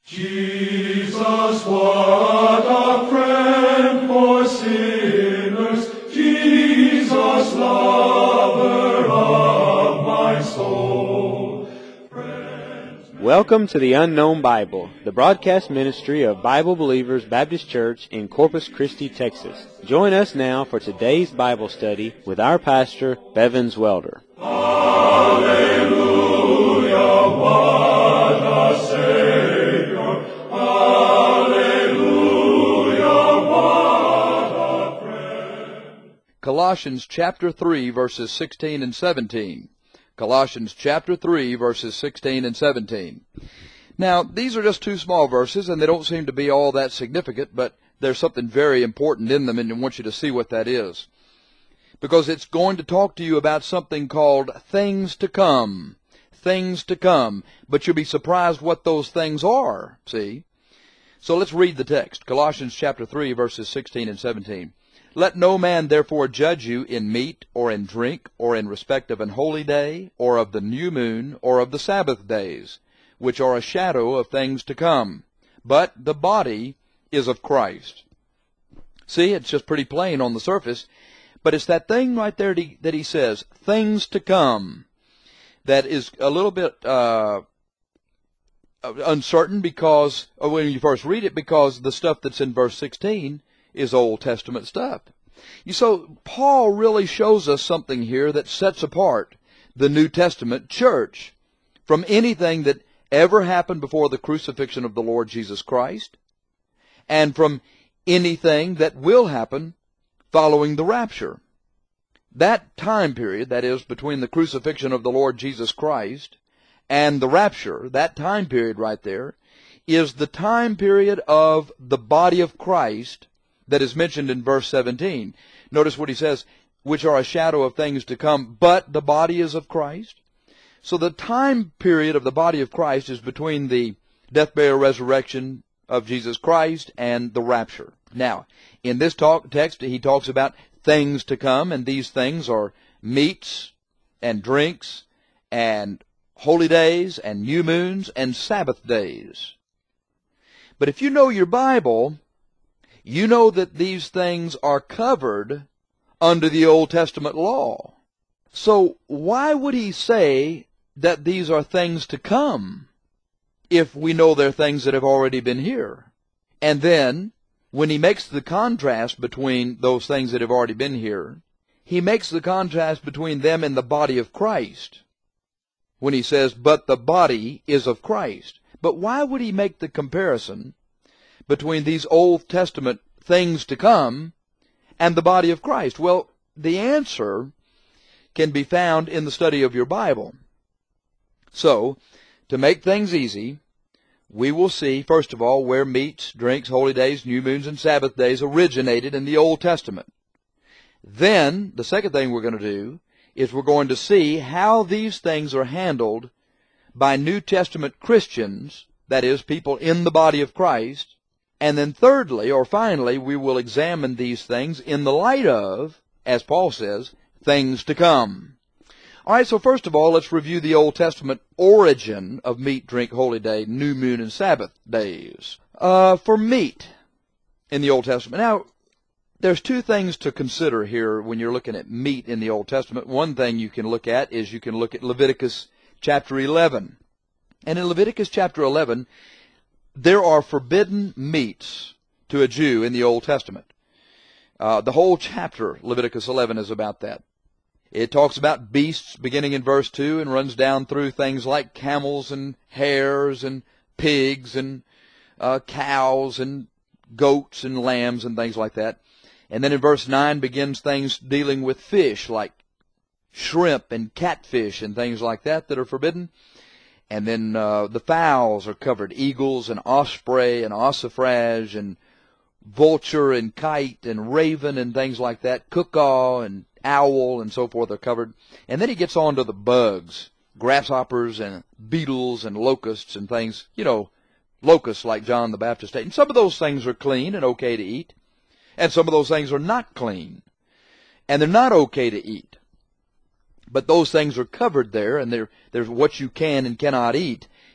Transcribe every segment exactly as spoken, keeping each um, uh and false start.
Jesus, what a friend for sinners, Jesus, lover of my soul. Friends, Welcome to the Unknown Bible, the broadcast ministry of Bible Believers Baptist Church in Corpus Christi, Texas. Join us now for today's Bible study with our pastor, Bevins Welder. Hallelujah, what a Savior. Hallelujah, what a friend. Colossians chapter three, verses sixteen and seventeen. Colossians chapter three, verses sixteen and seventeen. Now, these are just two small verses, and they don't seem to be all that significant, but there's something very important in them, and I want you to see what that is. Because it's going to talk to you about something called things to come. Things to come. But you'll be surprised what those things are, see? So let's read the text. Colossians chapter three, verses sixteen and seventeen. Let no man therefore judge you in meat, or in drink, or in respect of an holy day, or of the new moon, or of the Sabbath days, which are a shadow of things to come. But the body is of Christ. See, it's just pretty plain on the surface, but it's that thing right there that he says, things to come, that is a little bit uh, uncertain because, when you first read it, because the stuff that's in verse sixteen is Old Testament stuff. You So Paul really shows us something here that sets apart the New Testament church from anything that ever happened before the crucifixion of the Lord Jesus Christ, and from anything that will happen following the rapture. That time period, that is, between the crucifixion of the Lord Jesus Christ and the rapture, that time period right there, is the time period of the body of Christ that is mentioned in verse seventeen. Notice what he says, which are a shadow of things to come, but the body is of Christ. So the time period of the body of Christ is between the death, burial, resurrection of Jesus Christ and the rapture. Now, in this talk, text, he talks about things to come, and these things are meats and drinks and holy days and new moons and Sabbath days. But if you know your Bible, you know that these things are covered under the Old Testament law. So why would he say that these are things to come if we know they're things that have already been here? And then, when he makes the contrast between those things that have already been here, he makes the contrast between them and the body of Christ when he says, but the body is of Christ. But why would he make the comparison between these Old Testament things to come and the body of Christ? Well, the answer can be found in the study of your Bible. So, to make things easy, we will see, first of all, where meats, drinks, holy days, new moons, and Sabbath days originated in the Old Testament. Then, the second thing we're going to do is we're going to see how these things are handled by New Testament Christians, that is, people in the body of Christ. And then thirdly, or finally, we will examine these things in the light of, as Paul says, things to come. All right, so first of all, let's review the Old Testament origin of meat, drink, holy day, new moon, and Sabbath days. Uh, for meat in the Old Testament. Now, there's two things to consider here when you're looking at meat in the Old Testament. One thing you can look at is you can look at Leviticus chapter eleven. And in Leviticus chapter eleven, there are forbidden meats to a Jew in the Old Testament. Uh, the whole chapter, Leviticus eleven, is about that. It talks about beasts beginning in verse two and runs down through things like camels and hares and pigs and uh, cows and goats and lambs and things like that. And then in verse nine begins things dealing with fish like shrimp and catfish and things like that that are forbidden. And then uh, the fowls are covered, eagles and osprey and ossifrage and vulture and kite and raven and things like that, cuckoo and owl and so forth are covered. And then he gets on to the bugs, grasshoppers and beetles and locusts and things, you know, locusts like John the Baptist ate. And some of those things are clean and okay to eat, and some of those things are not clean, and they're not okay to eat. But those things are covered there, and they're, there's what you can and cannot eat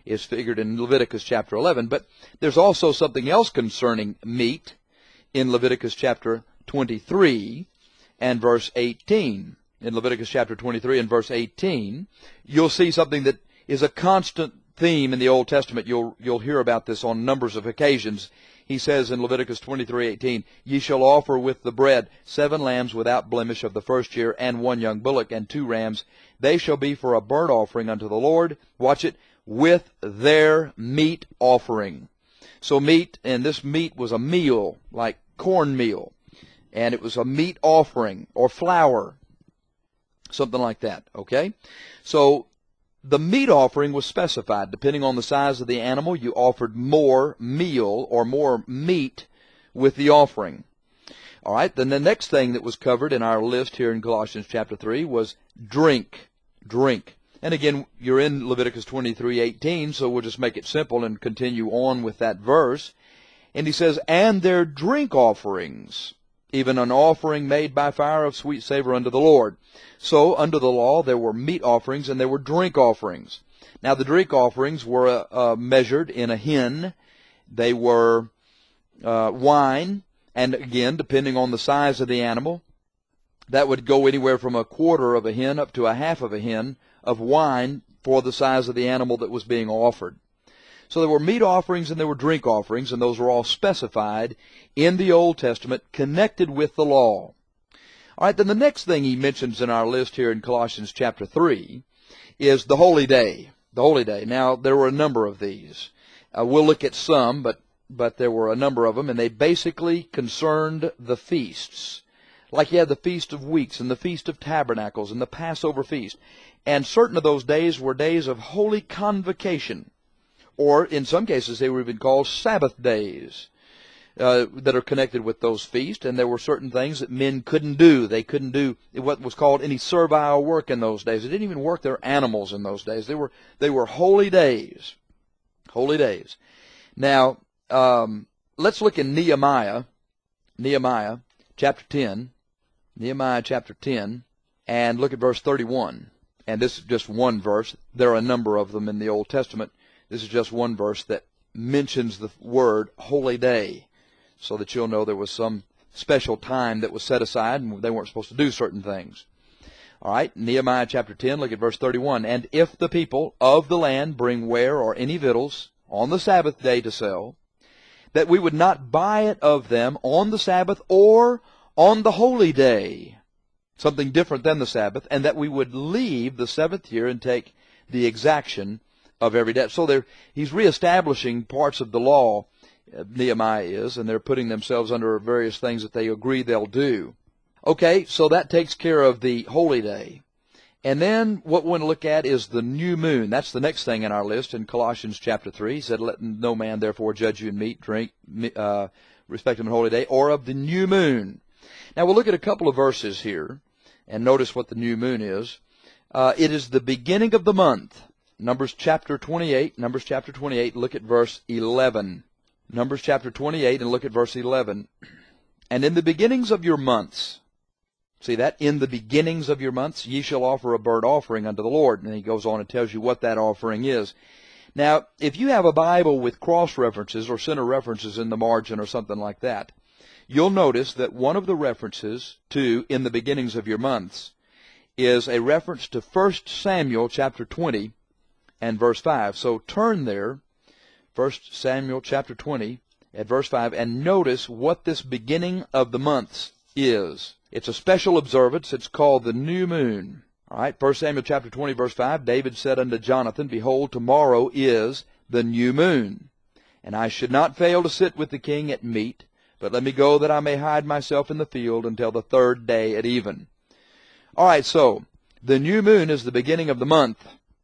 is figured in Leviticus chapter eleven. But there's also something else concerning meat in Leviticus chapter twenty-three and verse eighteen. In Leviticus chapter twenty-three and verse eighteen, you'll see something that is a constant theme in the Old Testament. You'll, you'll hear about this on numbers of occasions. He says in Leviticus twenty-three eighteen, "Ye shall offer with the bread seven lambs without blemish of the first year, and one young bullock, and two rams. They shall be for a burnt offering unto the Lord." Watch it. "With their meat offering." So meat, and this meat was a meal, like cornmeal. And it was a meat offering, or flour, something like that, okay? So the meat offering was specified. Depending on the size of the animal, you offered more meal or more meat with the offering. All right, then the next thing that was covered in our list here in Colossians chapter three was drink. Drink. And again, you're in Leviticus twenty-three eighteen, so we'll just make it simple and continue on with that verse. And he says, "And their drink offerings, even an offering made by fire of sweet savor unto the Lord." So, under the law, there were meat offerings and there were drink offerings. Now, the drink offerings were uh, uh, measured in a hin. They were uh, wine, and again, depending on the size of the animal, that would go anywhere from a quarter of a hin up to a half of a hin of wine for the size of the animal that was being offered. So there were meat offerings and there were drink offerings, and those were all specified in the Old Testament, connected with the law. All right, then the next thing he mentions in our list here in Colossians chapter three is the holy day. The holy day. Now, there were a number of these. Uh, we'll look at some, but, but there were a number of them, and they basically concerned the feasts. Like you had the Feast of Weeks and the Feast of Tabernacles and the Passover feast. And certain of those days were days of holy convocation. Or in some cases they were even called Sabbath days uh, that are connected with those feasts. And there were certain things that men couldn't do. They couldn't do what was called any servile work in those days. They didn't even work their animals in those days. They were they were holy days. Holy days. Now, um, let's look in Nehemiah, Nehemiah chapter ten, Nehemiah chapter ten, and look at verse thirty-one. And this is just one verse. There are a number of them in the Old Testament. This is just one verse that mentions the word holy day, so that you'll know there was some special time that was set aside and they weren't supposed to do certain things. All right, Nehemiah chapter ten, look at verse thirty-one. "And if the people of the land bring ware or any victuals on the Sabbath day to sell, that we would not buy it of them on the Sabbath or on the holy day," something different than the Sabbath, "and that we would leave the seventh year and take the exaction of every debt." So there, he's reestablishing parts of the law, uh, Nehemiah is, and they're putting themselves under various things that they agree they'll do. Okay, so that takes care of the holy day. And then what we want to look at is the new moon. That's the next thing in our list in Colossians chapter three. He said, "Let no man therefore judge you in meat, drink, uh, respect him in holy day, or of the new moon." Now we'll look at a couple of verses here and notice what the new moon is. Uh, it is the beginning of the month. Numbers chapter twenty-eight, Numbers chapter twenty-eight, look at verse eleven. Numbers chapter twenty-eight and look at verse eleven. "And in the beginnings of your months," see that? "In the beginnings of your months, ye shall offer a burnt offering unto the Lord." And he goes on and tells you what that offering is. Now, if you have a Bible with cross references or center references in the margin or something like that, you'll notice that one of the references to "in the beginnings of your months" is a reference to First Samuel chapter twenty and verse five. So turn there, First Samuel chapter twenty at verse five, and notice what this beginning of the months is. It's a special observance. It's called the new moon. All right, First Samuel chapter twenty verse five, "David said unto Jonathan, Behold, tomorrow is the new moon, and I should not fail to sit with the king at meat, but let me go that I may hide myself in the field until the third day at even." All right, so the new moon is the beginning of the month.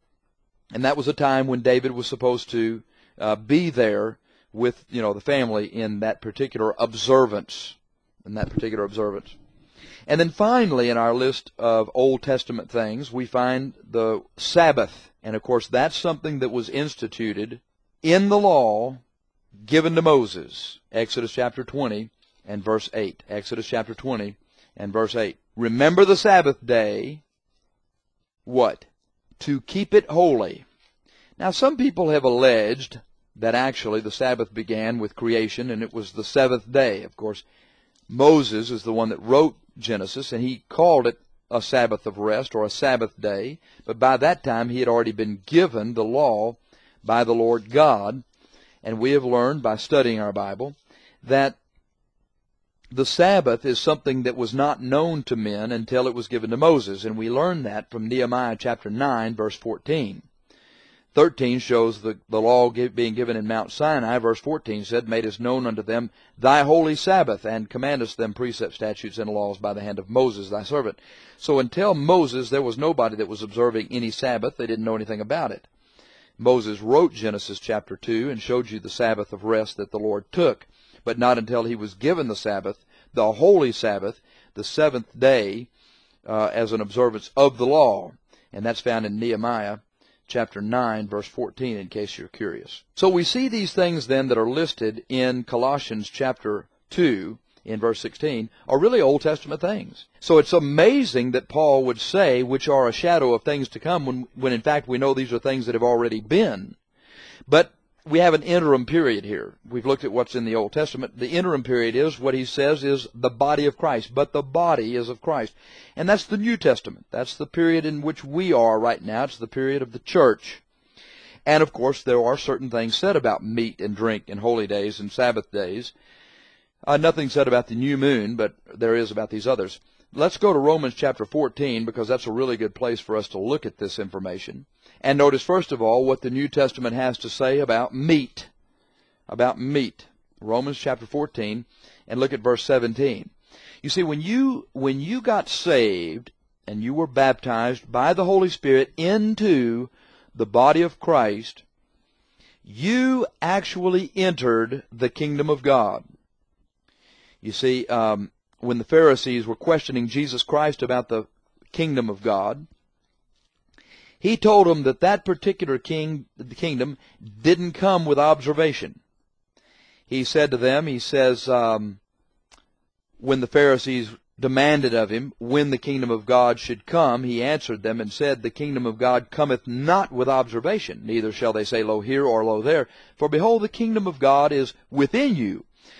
And that was a time when David was supposed to uh, be there with, you know, the family in that particular observance, in that particular observance. And then finally, in our list of Old Testament things, we find the Sabbath. And of course, that's something that was instituted in the law given to Moses. Exodus chapter twenty and verse eight. Exodus chapter twenty and verse eight. "Remember the Sabbath day," what? "To keep it holy." Now, some people have alleged that actually the Sabbath began with creation and it was the seventh day. Of course, Moses is the one that wrote Genesis, and he called it a Sabbath of rest or a Sabbath day, but by that time he had already been given the law by the Lord God, and we have learned by studying our Bible that the Sabbath is something that was not known to men until it was given to Moses, and we learn that from Nehemiah chapter nine, verse fourteen. thirteen shows the, the law give, being given in Mount Sinai. Verse fourteen said, "Madest known unto them thy holy Sabbath, and commandest them precepts, statutes, and laws by the hand of Moses thy servant." So until Moses, there was nobody that was observing any Sabbath. They didn't know anything about it. Moses wrote Genesis chapter two and showed you the Sabbath of rest that the Lord took, but not until he was given the Sabbath, the holy Sabbath, the seventh day, uh, as an observance of the law. And that's found in Nehemiah chapter nine, verse fourteen, in case you're curious. So we see these things then that are listed in Colossians chapter two, in verse sixteen, are really Old Testament things. So it's amazing that Paul would say, which are a shadow of things to come, when, when in fact we know these are things that have already been. But we have an interim period here. We've looked at what's in the Old Testament. The interim period is, what he says is the body of Christ, but the body is of Christ. And that's the New Testament. That's the period in which we are right now. It's the period of the church. And of course, there are certain things said about meat and drink and holy days and Sabbath days. Uh, nothing said about the new moon, but there is about these others. Let's go to Romans chapter fourteen, because that's a really good place for us to look at this information. And notice, first of all, what the New Testament has to say about meat. About meat. Romans chapter fourteen, and look at verse seventeen. You see, when you, when you got saved, and you were baptized by the Holy Spirit into the body of Christ, you actually entered the kingdom of God. You see, um, when the Pharisees were questioning Jesus Christ about the kingdom of God, he told them that that particular king, the kingdom didn't come with observation. He said to them, he says, um, when the Pharisees demanded of him when the kingdom of God should come, he answered them and said, "The kingdom of God cometh not with observation, neither shall they say, Lo here or lo there. For behold, the kingdom of God is within you."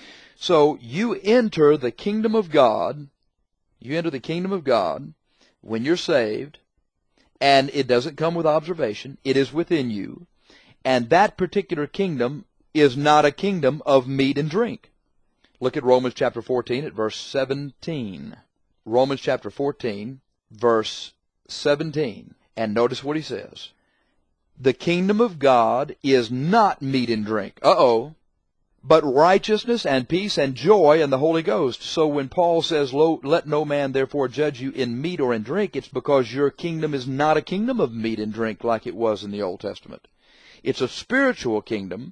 So you enter the kingdom of God, you enter the kingdom of God when you're saved, and it doesn't come with observation. It is within you. And that particular kingdom is not a kingdom of meat and drink. Look at Romans chapter fourteen at verse seventeen. Romans chapter fourteen, verse seventeen. And notice what he says. The kingdom of God is not meat and drink. Uh-oh. But righteousness and peace and joy in the Holy Ghost. So when Paul says, "Let no man therefore judge you in meat or in drink," it's because your kingdom is not a kingdom of meat and drink like it was in the Old Testament. It's a spiritual kingdom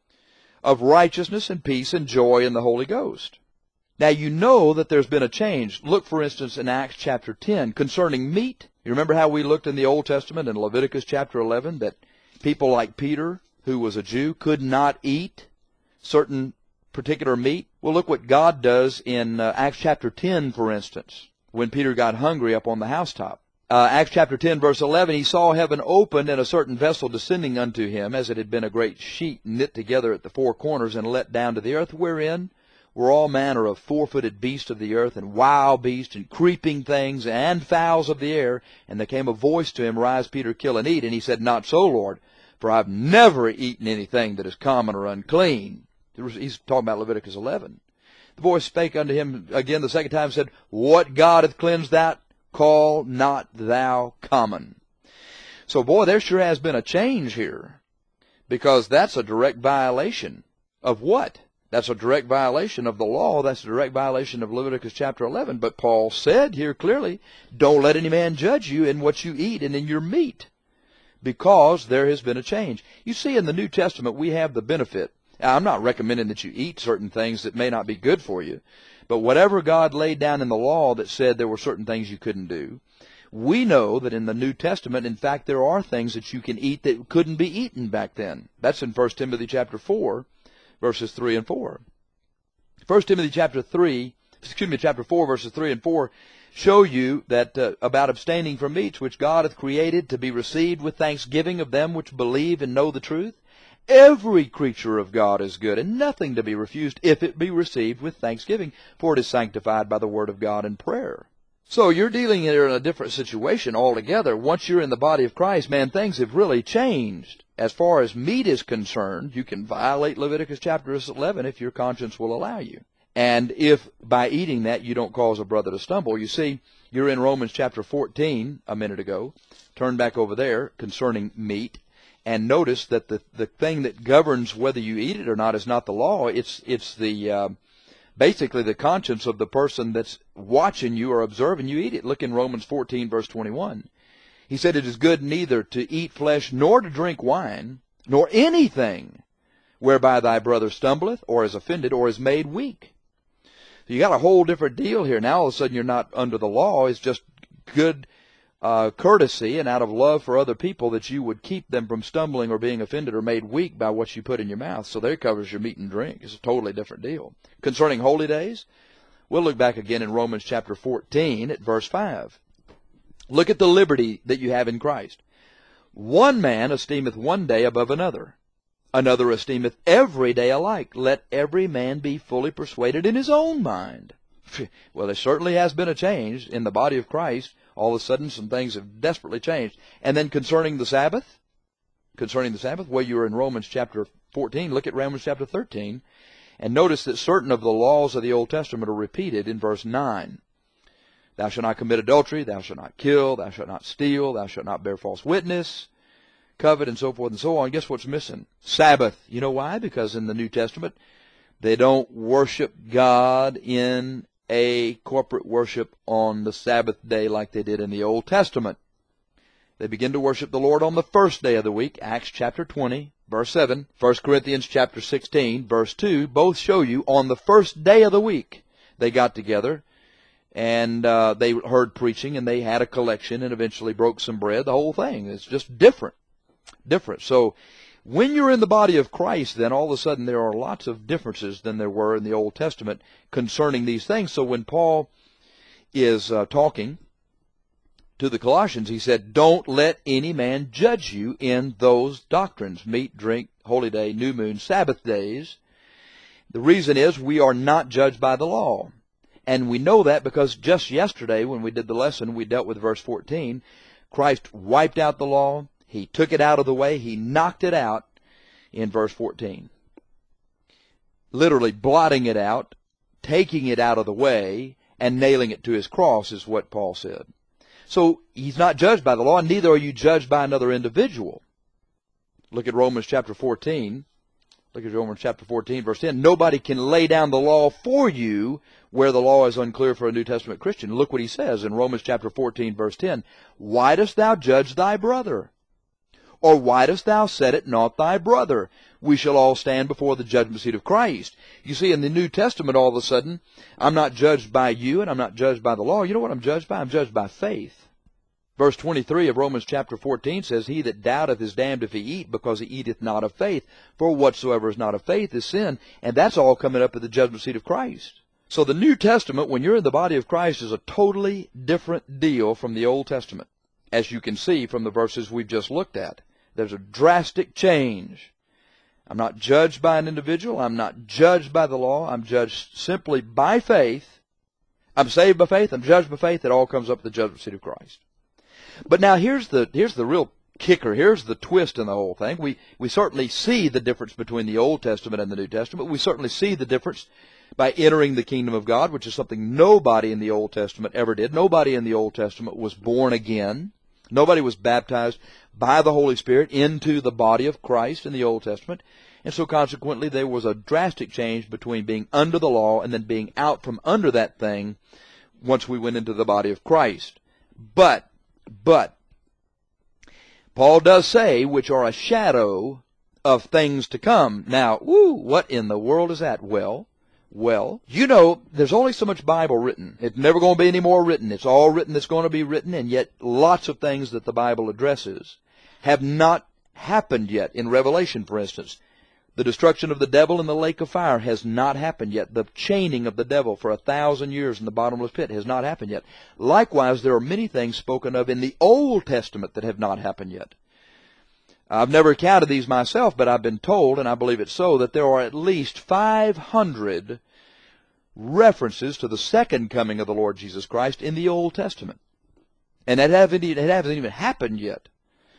of righteousness and peace and joy in the Holy Ghost. Now you know that there's been a change. Look, for instance, in Acts chapter ten concerning meat. You remember how we looked in the Old Testament in Leviticus chapter eleven that people like Peter, who was a Jew, could not eat certain particular meat? Well, look what God does in uh, Acts chapter ten, for instance, when Peter got hungry up on the housetop. Uh, Acts chapter ten, verse eleven, he saw heaven opened and a certain vessel descending unto him, as it had been a great sheet knit together at the four corners and let down to the earth, wherein were all manner of four-footed beasts of the earth, and wild beasts, and creeping things, and fowls of the air. And there came a voice to him, "Rise, Peter, kill and eat." And he said, "Not so, Lord, for I've never eaten anything that is common or unclean." He's talking about Leviticus eleven. The voice spake unto him again the second time, and said, "What God hath cleansed, that call not thou common." So, boy, there sure has been a change here, because that's a direct violation of what? That's a direct violation of the law. That's a direct violation of Leviticus chapter eleven. But Paul said here clearly, don't let any man judge you in what you eat and in your meat, because there has been a change. You see, in the New Testament, we have the benefit. Now, I'm not recommending that you eat certain things that may not be good for you, but whatever God laid down in the law that said there were certain things you couldn't do, we know that in the New Testament, in fact, there are things that you can eat that couldn't be eaten back then. That's in First Timothy chapter four, verses three and four. First Timothy chapter three, excuse me, chapter four, verses three and four, show you that uh, about abstaining from meats which God hath created to be received with thanksgiving of them which believe and know the truth. Every creature of God is good, and nothing to be refused if it be received with thanksgiving, for it is sanctified by the word of God and prayer. So you're dealing here in a different situation altogether. Once you're in the body of Christ, man, things have really changed. As far as meat is concerned, you can violate Leviticus chapter eleven if your conscience will allow you. And if by eating that you don't cause a brother to stumble. You see, you're in Romans chapter fourteen a minute ago. Turn back over there concerning meat. And notice that the, the thing that governs whether you eat it or not is not the law. It's, it's the... Uh, basically the conscience of the person that's watching you or observing you eat it. Look in Romans fourteen, verse twenty-one. He said, it is good neither to eat flesh nor to drink wine, nor anything whereby thy brother stumbleth, or is offended, or is made weak. So you got a whole different deal here. Now all of a sudden you're not under the law. It's just good uh, courtesy and out of love for other people that you would keep them from stumbling or being offended or made weak by what you put in your mouth. So there covers your meat and drink. It's a totally different deal. Concerning holy days, we'll look back again in Romans chapter fourteen at verse five. Look at the liberty that you have in Christ. One man esteemeth one day above another. Another esteemeth every day alike. Let every man be fully persuaded in his own mind. Well, there certainly has been a change in the body of Christ. All of a sudden, some things have desperately changed. And then concerning the Sabbath, concerning the Sabbath, well, you're in Romans chapter fourteen. Look at Romans chapter thirteen. And notice that certain of the laws of the Old Testament are repeated in verse nine. Thou shalt not commit adultery, thou shalt not kill, thou shalt not steal, thou shalt not bear false witness, covet, and so forth and so on. Guess what's missing? Sabbath. You know why? Because in the New Testament, they don't worship God in a corporate worship on the Sabbath day like they did in the Old Testament. They begin to worship the Lord on the first day of the week, Acts chapter twenty, verse seven. First Corinthians chapter sixteen, verse two, both show you on the first day of the week they got together and uh, they heard preaching and they had a collection and eventually broke some bread, the whole thing. It's just different. Different. So when you're in the body of Christ, then all of a sudden there are lots of differences than there were in the Old Testament concerning these things. So when Paul is uh, talking to the Colossians, he said, don't let any man judge you in those doctrines, meat, drink, holy day, new moon, Sabbath days. The reason is we are not judged by the law. And we know that because just yesterday when we did the lesson, we dealt with verse fourteen. Christ wiped out the law. He took it out of the way. He knocked it out in verse fourteen. Literally blotting it out, taking it out of the way, and nailing it to his cross is what Paul said. So he's not judged by the law, and neither are you judged by another individual. Look at Romans chapter fourteen. Look at Romans chapter fourteen, verse ten. Nobody can lay down the law for you where the law is unclear for a New Testament Christian. Look what he says in Romans chapter fourteen, verse ten. Why dost thou judge thy brother? Or why dost thou set it not thy brother? We shall all stand before the judgment seat of Christ. You see, in the New Testament, all of a sudden, I'm not judged by you and I'm not judged by the law. You know what I'm judged by? I'm judged by faith. Verse twenty-three of Romans chapter fourteen says, He that doubteth is damned if he eat, because he eateth not of faith. For whatsoever is not of faith is sin. And that's all coming up at the judgment seat of Christ. So the New Testament, when you're in the body of Christ, is a totally different deal from the Old Testament, as you can see from the verses we've just looked at. There's a drastic change. I'm not judged by an individual. I'm not judged by the law. I'm judged simply by faith. I'm saved by faith. I'm judged by faith. It all comes up at the judgment seat of Christ. But now here's the here's the real kicker. Here's the twist in the whole thing. We we certainly see the difference between the Old Testament and the New Testament. We certainly see the difference by entering the kingdom of God, which is something nobody in the Old Testament ever did. Nobody in the Old Testament was born again. Nobody was baptized by the Holy Spirit into the body of Christ in the Old Testament. And so consequently there was a drastic change between being under the law and then being out from under that thing once we went into the body of Christ. But But Paul does say, which are a shadow of things to come. Now, woo, what in the world is that? Well, well, you know, there's only so much Bible written. It's never going to be any more written. It's all written that's going to be written, and yet lots of things that the Bible addresses have not happened yet. In Revelation, for instance, The destruction of the devil in the lake of fire has not happened yet. The chaining of the devil for a thousand years in the bottomless pit has not happened yet. Likewise, there are many things spoken of in the Old Testament that have not happened yet. I've never counted these myself, but I've been told, and I believe it's so, that there are at least five hundred references to the second coming of the Lord Jesus Christ in the Old Testament. And it hasn't even, it hasn't even happened yet.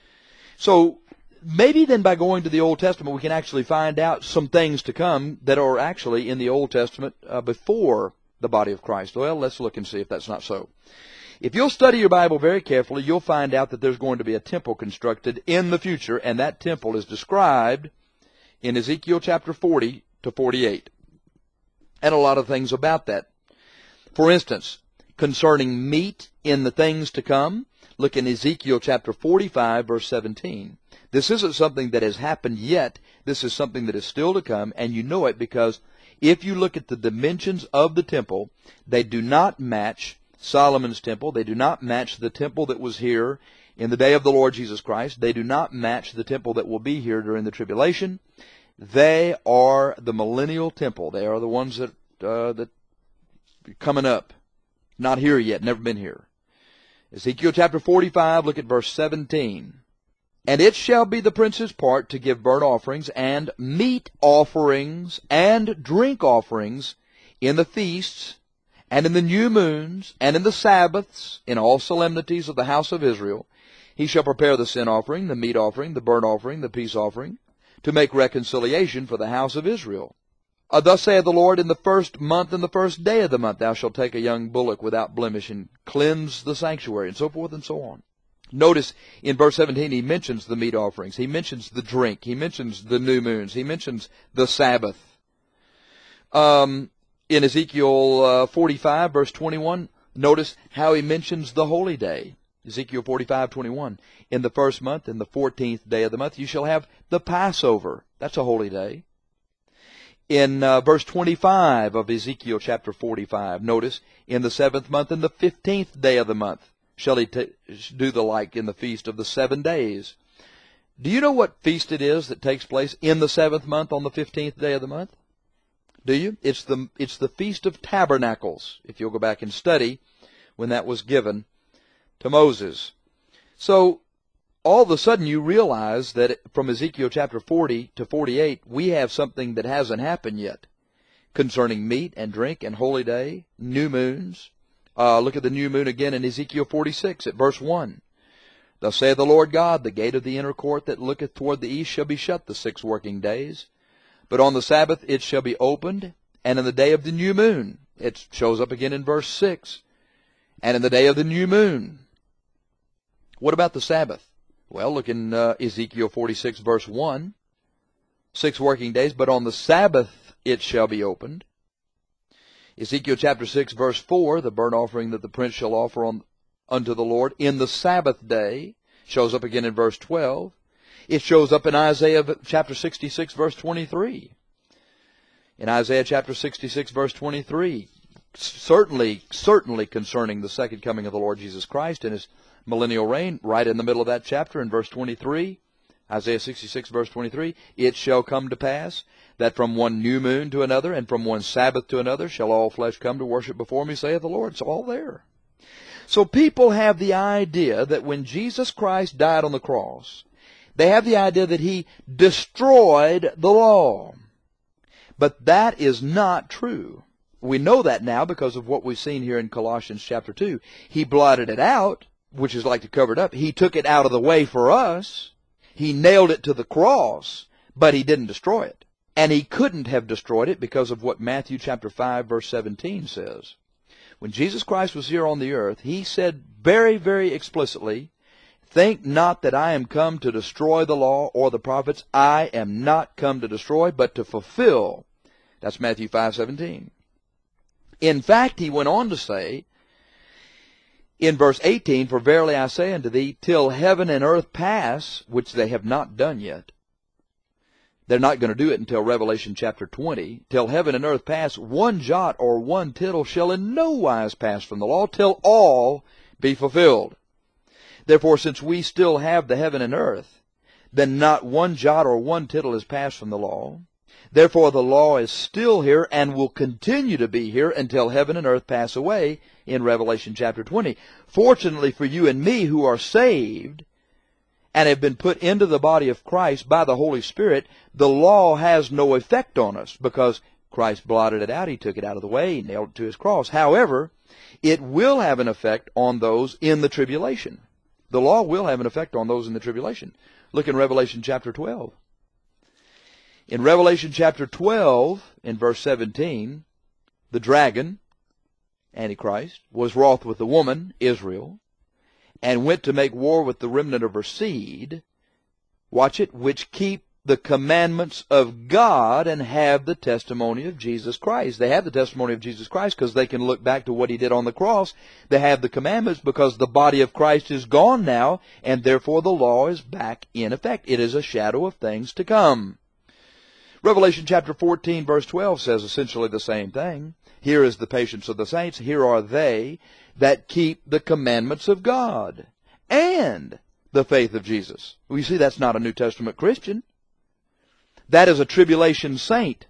So, maybe then by going to the Old Testament, we can actually find out some things to come that are actually in the Old Testament uh, before the body of Christ. Well, let's look and see if that's not so. If you'll study your Bible very carefully, you'll find out that there's going to be a temple constructed in the future, and that temple is described in Ezekiel chapter forty to forty-eight. And a lot of things about that. For instance, concerning meat in the things to come, look in Ezekiel chapter forty-five, verse seventeen. This isn't something that has happened yet. This is something that is still to come, and you know it because if you look at the dimensions of the temple, they do not match Solomon's temple. They do not match the temple that was here in the day of the Lord Jesus Christ. They do not match the temple that will be here during the tribulation. They are the millennial temple. They are the ones that uh, that are coming up. Not here yet, never been here. Ezekiel chapter forty-five, look at verse seventeen. And it shall be the prince's part to give burnt offerings and meat offerings and drink offerings in the feasts and in the new moons, and in the Sabbaths, in all solemnities of the house of Israel. He shall prepare the sin offering, the meat offering, the burnt offering, the peace offering, to make reconciliation for the house of Israel. Uh, thus saith the Lord, in the first month, in the first day of the month, thou shalt take a young bullock without blemish, and cleanse the sanctuary, and so forth and so on. Notice in verse seventeen, he mentions the meat offerings. He mentions the drink. He mentions the new moons. He mentions the Sabbath. Um... In Ezekiel uh, forty-five, verse twenty-one, notice how he mentions the holy day. Ezekiel forty-five, twenty-one. In the first month, in the fourteenth day of the month, you shall have the Passover. That's a holy day. In uh, verse twenty-five of Ezekiel chapter forty-five, notice, in the seventh month, in the fifteenth day of the month, shall he t- do the like in the feast of the seven days. Do you know what feast it is that takes place in the seventh month on the fifteenth day of the month? Do you? It's the, it's the Feast of Tabernacles, if you'll go back and study when that was given to Moses. So, all of a sudden you realize that from Ezekiel chapter forty to forty-eight, we have something that hasn't happened yet concerning meat and drink and holy day, new moons. Uh, look at the new moon again in Ezekiel forty-six at verse one. Thus saith the Lord God, the gate of the inner court that looketh toward the east shall be shut the six working days. But on the Sabbath it shall be opened, and in the day of the new moon, it shows up again in verse six, and in the day of the new moon. What about the Sabbath? Well, look in uh, Ezekiel forty-six, verse one, six working days, but on the Sabbath it shall be opened. Ezekiel chapter six, verse four, the burnt offering that the prince shall offer on, unto the Lord in the Sabbath day, shows up again in verse twelve. It shows up in Isaiah chapter sixty-six, verse twenty-three. In Isaiah chapter sixty-six, verse twenty-three, certainly, certainly concerning the second coming of the Lord Jesus Christ and his millennial reign, right in the middle of that chapter in verse twenty-three, Isaiah sixty-six, verse twenty-three, it shall come to pass that from one new moon to another and from one Sabbath to another shall all flesh come to worship before me, saith the Lord. It's all there. So people have the idea that when Jesus Christ died on the cross, they have the idea that he destroyed the law. But that is not true. We know that now because of what we've seen here in Colossians chapter two. He blotted it out, which is like to cover it up. He took it out of the way for us. He nailed it to the cross, but he didn't destroy it. And he couldn't have destroyed it because of what Matthew chapter five, verse seventeen says. When Jesus Christ was here on the earth, he said very, very explicitly, think not that I am come to destroy the law or the prophets. I am not come to destroy, but to fulfill. That's Matthew five seventeen. In fact, he went on to say, in verse eighteen, for verily I say unto thee, till heaven and earth pass, which they have not done yet. They're not going to do it until Revelation chapter twenty. Till heaven and earth pass, one jot or one tittle shall in no wise pass from the law, till all be fulfilled. Therefore, since we still have the heaven and earth, then not one jot or one tittle is passed from the law. Therefore the law is still here and will continue to be here until heaven and earth pass away in Revelation chapter twenty. Fortunately for you and me who are saved and have been put into the body of Christ by the Holy Spirit, the law has no effect on us because Christ blotted it out. He took it out of the way. He nailed it to his cross. However, it will have an effect on those in the tribulation. The law will have an effect on those in the tribulation. Look in Revelation chapter twelve. In Revelation chapter twelve, in verse seventeen, the dragon, Antichrist, was wroth with the woman, Israel, and went to make war with the remnant of her seed, watch it, which keep the commandments of God and have the testimony of Jesus Christ. They have the testimony of Jesus Christ because they can look back to what he did on the cross. They have the commandments because the body of Christ is gone now, and therefore the law is back in effect. It is a shadow of things to come. Revelation chapter fourteen verse twelve says essentially the same thing. Here is the patience of the saints. Here are they that keep the commandments of God and the faith of Jesus. Well, you see, that's not a New Testament Christian. That is a tribulation saint.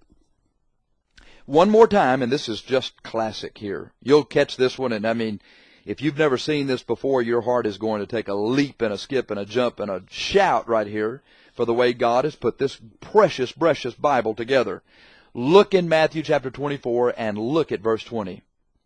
One more time, and this is just classic here. You'll catch this one, and I mean, if you've never seen this before, your heart is going to take a leap and a skip and a jump and a shout right here for the way God has put this precious, precious Bible together. Look in Matthew chapter twenty-four and look at verse twenty.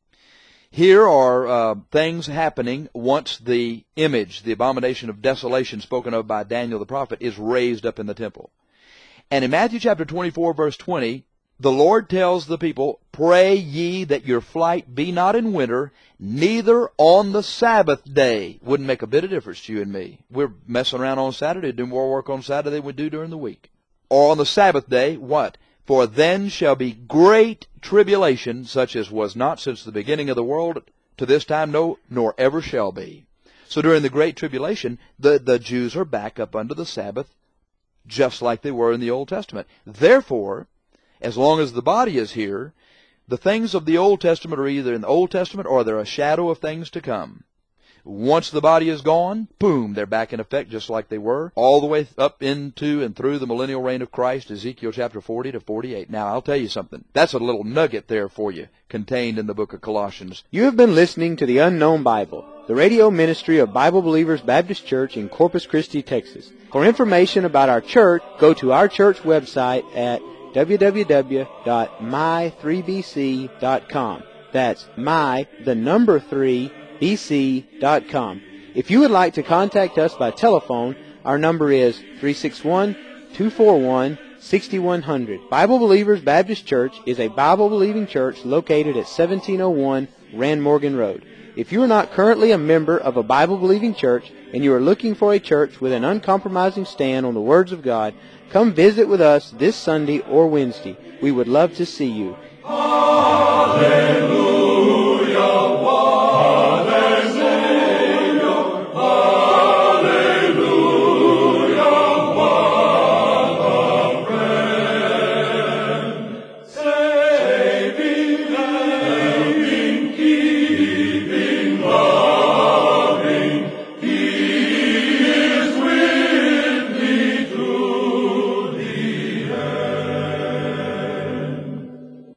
Here are uh, things happening once the image, the abomination of desolation spoken of by Daniel the prophet, is raised up in the temple. And in Matthew chapter twenty-four verse twenty, the Lord tells the people, pray ye that your flight be not in winter, neither on the Sabbath day. Wouldn't make a bit of difference to you and me. We're messing around on Saturday, doing more work on Saturday than we do during the week. Or on the Sabbath day, what? For then shall be great tribulation, such as was not since the beginning of the world to this time, no, nor ever shall be. So during the great tribulation, the, the Jews are back up under the Sabbath, just like they were in the Old Testament. Therefore, as long as the body is here, the things of the Old Testament are either in the Old Testament or they're a shadow of things to come. Once the body is gone, boom, they're back in effect just like they were, all the way up into and through the millennial reign of Christ, Ezekiel chapter forty to forty-eight. Now, I'll tell you something. That's a little nugget there for you, contained in the book of Colossians. You have been listening to the Unknown Bible, the radio ministry of Bible Believers Baptist Church in Corpus Christi, Texas. For information about our church, go to our church website at w w w dot my three b c dot com. That's my, the number three, b c dot com. If you would like to contact us by telephone, our number is three six one, two four one, six one zero zero. Bible Believers Baptist Church is a Bible-believing church located at seventeen oh one Rand Morgan Road. If you are not currently a member of a Bible-believing church and you are looking for a church with an uncompromising stand on the words of God, come visit with us this Sunday or Wednesday. We would love to see you. Hallelujah.